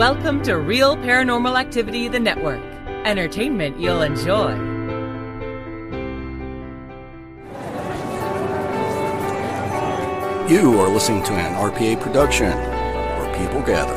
Welcome to Real Paranormal Activity, the network. Entertainment you'll enjoy. You are listening to an RPA production where people gather.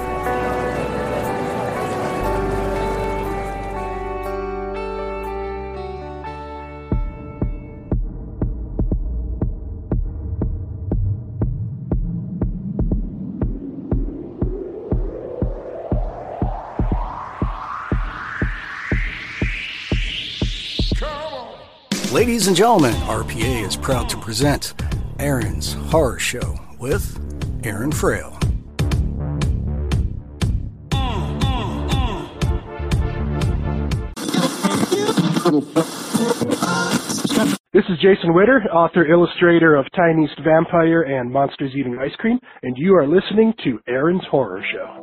Ladies and gentlemen, RPA is proud to present Aaron's Horror Show with Aaron Frail. This is Jason Witter, author-illustrator of Tiny East Vampire and Monsters Eating Ice Cream, and you are listening to Aaron's Horror Show.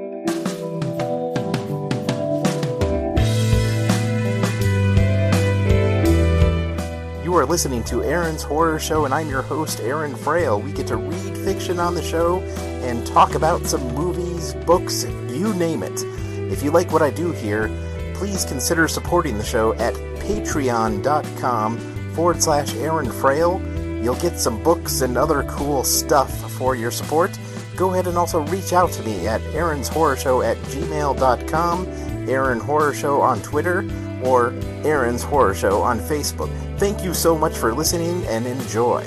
You are listening to Aaron's Horror Show, and I'm your host, Aaron Frail. We get to read fiction on the show and talk about some movies, books, you name it. If you like what I do here, please consider supporting the show at patreon.com/Aaron Frail. You'll get some books and other cool stuff for your support. Go ahead and also reach out to me at aaronsHorrorshow@gmail.com, Aaron Horror Show on Twitter, or Aaron's Horror Show on Facebook. Thank you so much for listening and enjoy.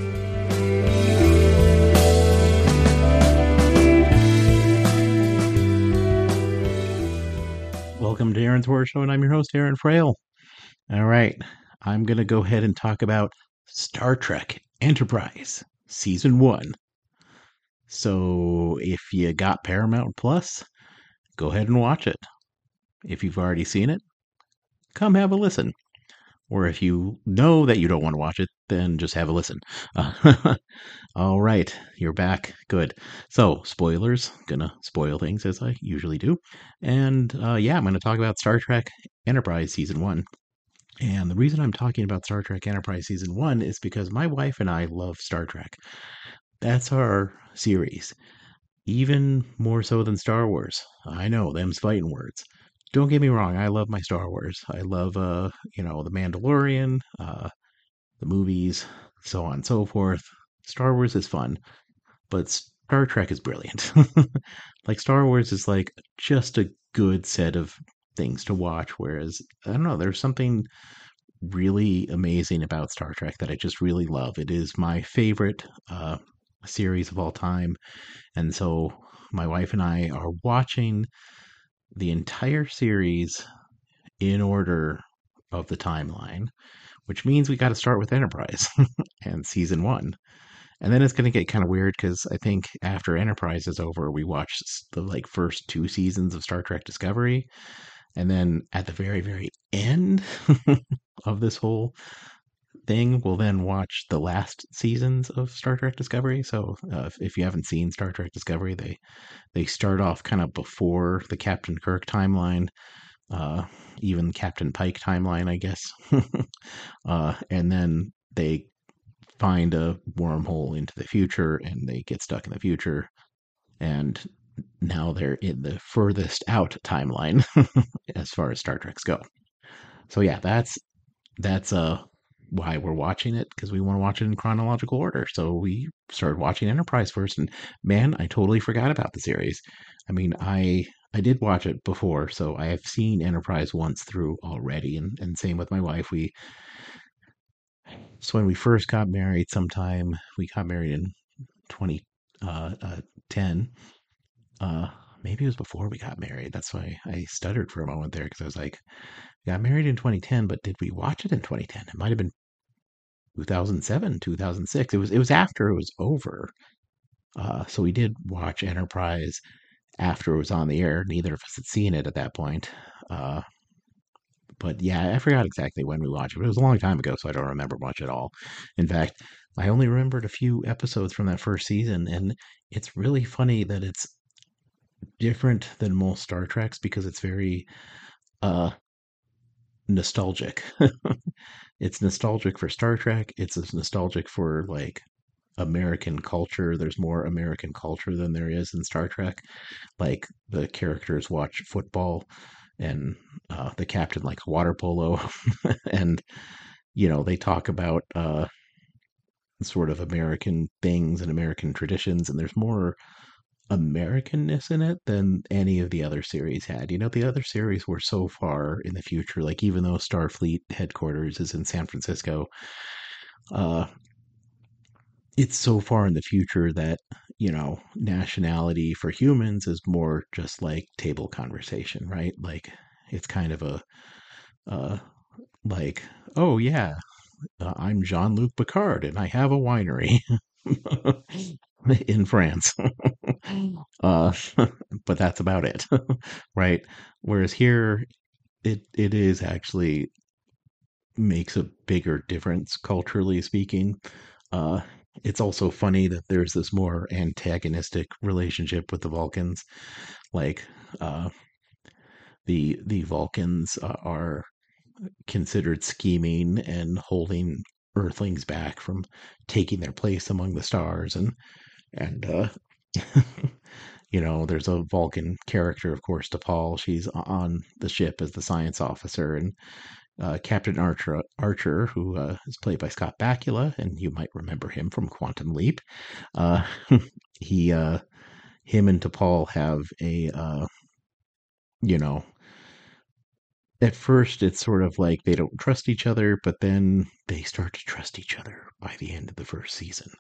Welcome to Aaron's Horror Show, and I'm your host, Aaron Frail. All right, I'm going to go ahead and talk about Star Trek Enterprise Season 1. So if you got Paramount Plus, go ahead and watch it. If you've already seen it, come have a listen. Or if you know that you don't want to watch it, then just have a listen. All right, you're back. Good. So, spoilers. Gonna spoil things as I usually do. And I'm going to talk about Star Trek Enterprise Season 1. And the reason I'm talking about Star Trek Enterprise Season 1 is because my wife and I love Star Trek. That's our series. Even more so than Star Wars. I know, them's fighting words. Don't get me wrong, I love my Star Wars. I love, The Mandalorian, the movies, so on and so forth. Star Wars is fun, but Star Trek is brilliant. Like, Star Wars is like just a good set of things to watch, whereas, I don't know, there's something really amazing about Star Trek that I just really love. It is my favorite series of all time, and so my wife and I are watching the entire series in order of the timeline, which means we got to start with Enterprise and Season 1. And then it's going to get kind of weird because I think after Enterprise is over, we watch the first 2 seasons of Star Trek Discovery. And then at the very, very end of this whole thing, we'll then watch the last seasons of Star Trek Discovery. So if you haven't seen Star Trek Discovery, they start off kind of before the Captain Kirk timeline, even Captain Pike timeline, I guess. And then they find a wormhole into the future and they get stuck in the future. And now they're in the furthest out timeline as far as Star Treks go. So yeah, that's why we're watching it, because we want to watch it in chronological order. So we started watching Enterprise first, and man, I totally forgot about the series. I mean, I did watch it before, so I have seen Enterprise once through already, and same with my wife. So when we first got married, we got married in 2010. Maybe it was before we got married. That's why I stuttered for a moment there, because I was like, we got married in 2010, but did we watch it in 2010? It might have been 2007, 2006. It was after it was over. So we did watch Enterprise after it was on the air. Neither of us had seen it at that point. But yeah, I forgot exactly when we watched it. It was a long time ago, so I don't remember much at all. In fact, I only remembered a few episodes from that first season, and it's really funny that it's different than most Star Treks because it's very nostalgic. It's nostalgic for Star Trek. It's nostalgic for American culture. There's more American culture than there is in Star Trek. Like the characters watch football, and the captain likes water polo, and they talk about sort of American things and American traditions, and there's more Americanness in it than any of the other series had. The other series were so far in the future, like even though Starfleet headquarters is in San Francisco, it's so far in the future that, nationality for humans is more just like table conversation, right? Like it's kind of like, oh yeah, I'm Jean-Luc Picard and I have a winery in France. But that's about it, right? Whereas here, it is actually makes a bigger difference culturally speaking. It's also funny that there's this more antagonistic relationship with the Vulcans. Like, the Vulcans are considered scheming and holding Earthlings back from taking their place among the stars, and there's a Vulcan character, of course, T'Pol. She's on the ship as the science officer, and Captain Archer, who is played by Scott Bakula, and you might remember him from Quantum Leap. Him and T'Pol have a, at first it's sort of like they don't trust each other, but then they start to trust each other by the end of the first season.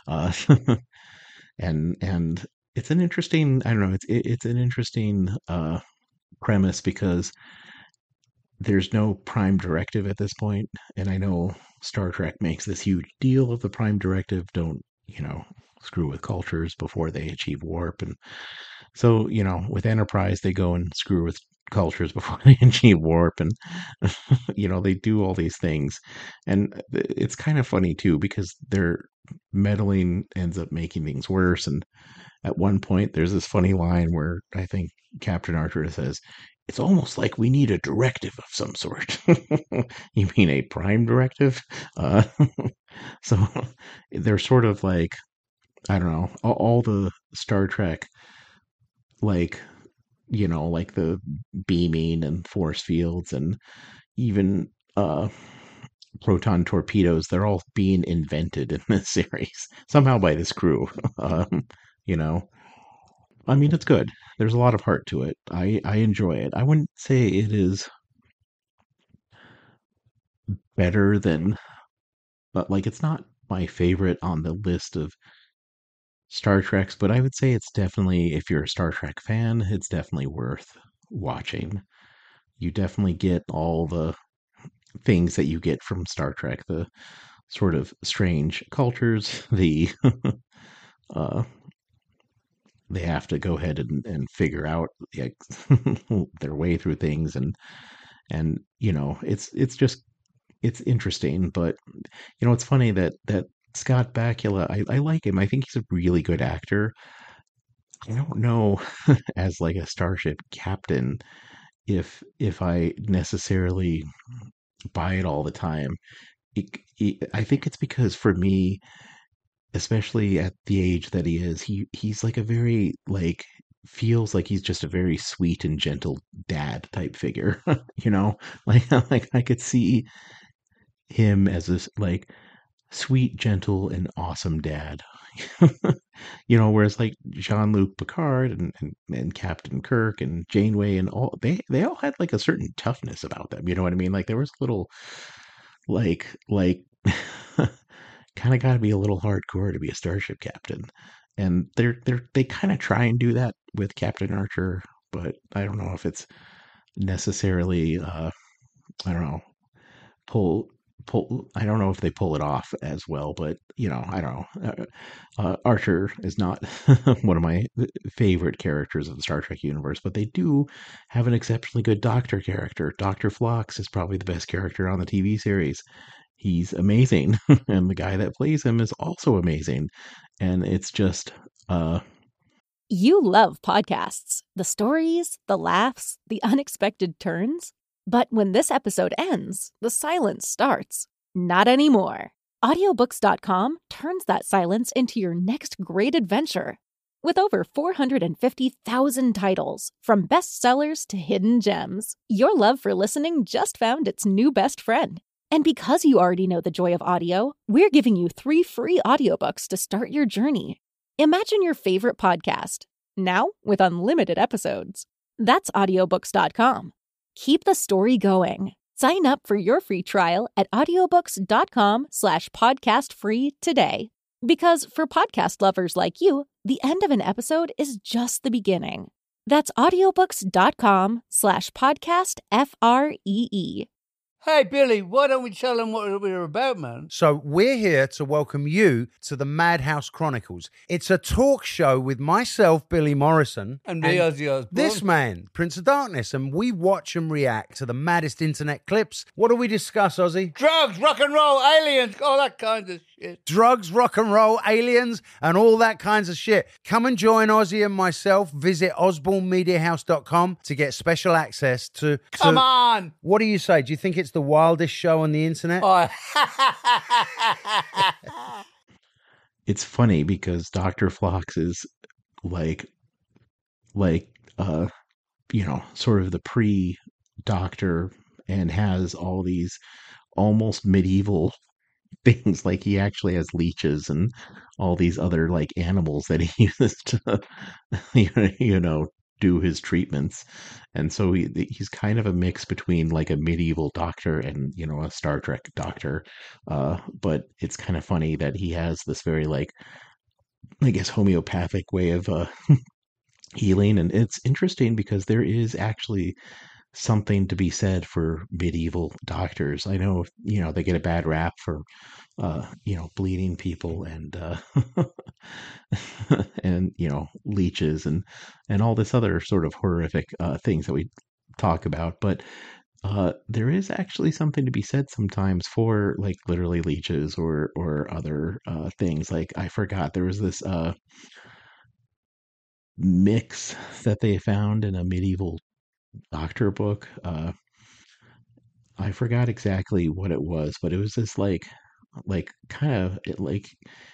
And it's an interesting, I don't know, it's an interesting premise, because there's no prime directive at this point, and I know Star Trek makes this huge deal of the prime directive. Don't screw with cultures before they achieve warp, and so with Enterprise they go and screw with cultures before they achieve warp, and they do all these things, and it's kind of funny too, because their meddling ends up making things worse. And at one point there's this funny line where I think Captain Archer says, "It's almost like we need a directive of some sort." You mean a prime directive? So they're sort of like, I don't know, all the Star Trek, like, like the beaming and force fields and even proton torpedoes, they're all being invented in this series somehow by this crew. I mean, it's good. There's a lot of heart to it. I enjoy it. I wouldn't say it is better than, but like it's not my favorite on the list of Star Treks, but I would say it's definitely, if you're a Star Trek fan, it's definitely worth watching. You definitely get all the things that you get from Star Trek, the sort of strange cultures, the they have to go ahead and figure out their way through things, and it's interesting. But it's funny that Scott Bakula, I like him. I think he's a really good actor. I don't know as like a starship captain if I necessarily buy it all the time. I think it's because for me, especially at the age that he is, he's like a very, like, feels like he's just a very sweet and gentle dad type figure. Like I could see him as this like sweet, gentle, and awesome dad. Whereas like Jean-Luc Picard and Captain Kirk and Janeway and all, they all had like a certain toughness about them. You know what I mean? Like there was a little like kind of got to be a little hardcore to be a starship captain, and they kind of try and do that with Captain Archer, but I don't know if it's necessarily I don't know pull I don't know if they pull it off as well, but I don't know. Archer is not one of my favorite characters of the Star Trek universe, but they do have an exceptionally good Doctor character. Dr. Phlox is probably the best character on the TV series. He's amazing, and the guy that plays him is also amazing, and it's just You love podcasts, the stories, the laughs, the unexpected turns. But when this episode ends, the silence starts. Not anymore. Audiobooks.com turns that silence into your next great adventure. With over 450,000 titles, from bestsellers to hidden gems, your love for listening just found its new best friend. And because you already know the joy of audio, we're giving you 3 free audiobooks to start your journey. Imagine your favorite podcast, now with unlimited episodes. That's audiobooks.com. Keep the story going. Sign up for your free trial at audiobooks.com/podcastfree today. Because for podcast lovers like you, the end of an episode is just the beginning. That's audiobooks.com/podcastfree. Hey, Billy, why don't we tell them what we're about, man? So we're here to welcome you to the Madhouse Chronicles. It's a talk show with myself, Billy Morrison. And me, Ozzy Osbourne. This man, Prince of Darkness. And we watch and react to the maddest internet clips. What do we discuss, Ozzy? Drugs, rock and roll, aliens, all that kind of shit. Drugs, rock and roll, aliens, and all that kinds of shit. Come and join Ozzy and myself. Visit osbornemediahouse.com to get special access to... Come on! What do you say? Do you think it's the wildest show on the internet? Oh. It's funny because Dr. Phlox is like sort of the pre-doctor and has all these almost medieval things. Like he actually has leeches and all these other like animals that he uses to do his treatments. And so he's kind of a mix between like a medieval doctor and a Star Trek doctor, but it's kind of funny that he has this very like, I guess, homeopathic way of healing. And it's interesting because there is actually something to be said for medieval doctors. I know they get a bad rap for bleeding people and and leeches and all this other sort of horrific things that we talk about, but there is actually something to be said sometimes for like literally leeches or other things. Like I forgot, there was this mix that they found in a medieval doctor book. I forgot exactly what it was, but it was this like kind of like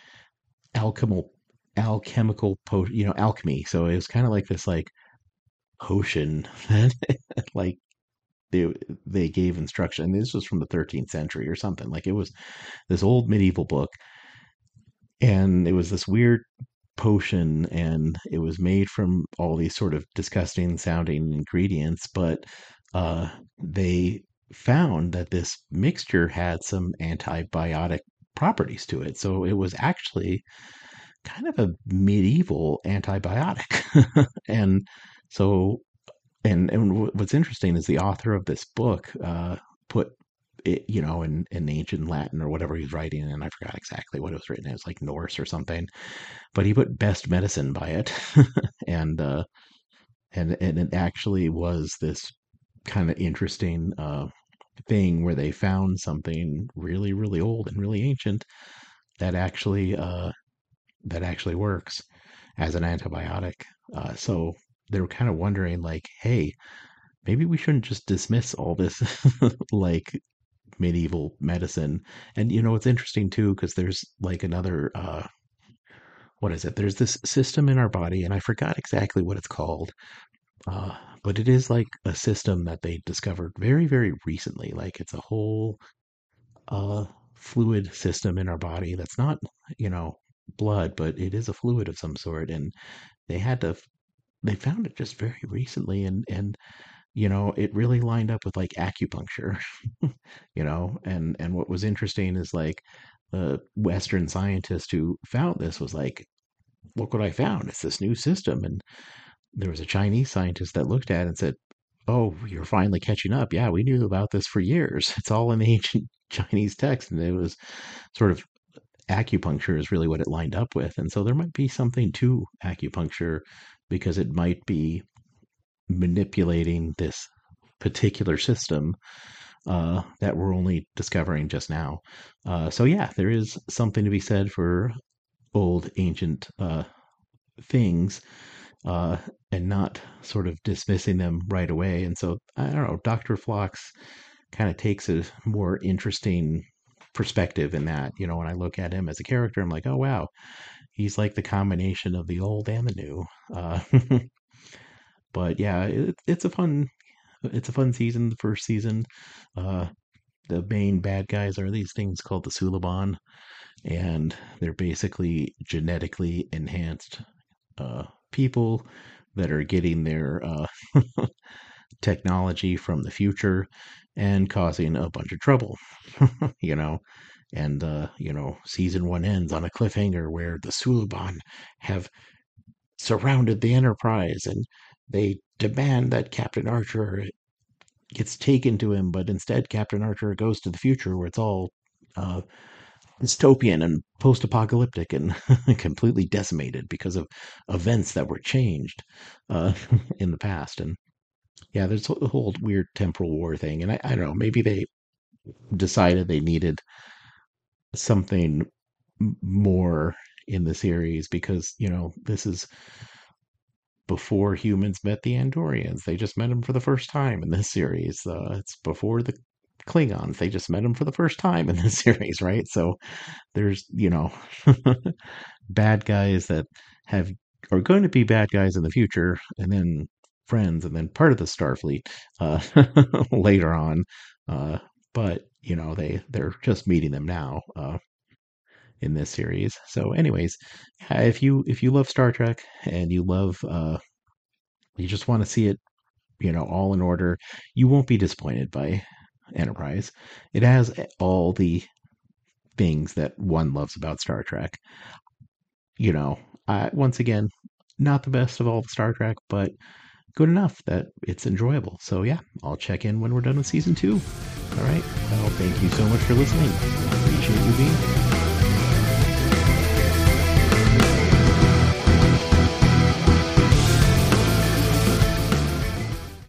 alchemical potion, alchemy. So it was kind of like this like potion that like they gave instruction. And this was from the 13th century or something. Like it was this old medieval book, and it was this weird potion, and it was made from all these sort of disgusting sounding ingredients, but they found that this mixture had some antibiotic properties to it. So it was actually kind of a medieval antibiotic. And so and what's interesting is the author of this book put it, in ancient Latin or whatever he was writing, and I forgot exactly what it was written. It was like Norse or something, but he put best medicine by it. and it actually was this kind of interesting thing where they found something really, really old and really ancient that actually works as an antibiotic. So they were kind of wondering, like, hey, maybe we shouldn't just dismiss all this like medieval medicine. And it's interesting too, because there's like another what is it? There's this system in our body, and I forgot exactly what it's called. But it is like a system that they discovered very, very recently. Like it's a whole fluid system in our body that's not, blood, but it is a fluid of some sort. And they found it just very recently, and it really lined up with like acupuncture, and what was interesting is like the Western scientist who found this was like, look what I found. It's this new system. And there was a Chinese scientist that looked at it and said, oh, you're finally catching up. Yeah, we knew about this for years. It's all in the ancient Chinese text. And it was sort of acupuncture is really what it lined up with. And so there might be something to acupuncture because it might be manipulating this particular system that we're only discovering just now. So yeah, there is something to be said for old ancient things and not sort of dismissing them right away. And so I don't know, Dr. Phlox kind of takes a more interesting perspective in that. When I look at him as a character, I'm like, oh wow, he's like the combination of the old and the new. But yeah, it's a fun season. The first season, the main bad guys are these things called the Suliban, and they're basically genetically enhanced people that are getting their technology from the future and causing a bunch of trouble. And season 1 ends on a cliffhanger where the Suliban have surrounded the Enterprise, and they demand that Captain Archer gets taken to him, but instead Captain Archer goes to the future where it's all dystopian and post-apocalyptic and completely decimated because of events that were changed in the past. And yeah, there's a whole weird temporal war thing, and I don't know, maybe they decided they needed something more in the series because this is before humans met the Andorians. They just met them for the first time in this series. It's before the Klingons. They just met them for the first time in this series, right? So there's bad guys that are going to be bad guys in the future, and then friends, and then part of the Starfleet later on. But they're just meeting them now in this series. So anyways, if you love Star Trek and you love you just want to see it all in order, you won't be disappointed by Enterprise. It has all the things that one loves about Star Trek. Once again, not the best of all the Star Trek, but good enough that it's enjoyable. So yeah, I'll check in when we're done with season 2. All right. Well, thank you so much for listening. I appreciate you being here.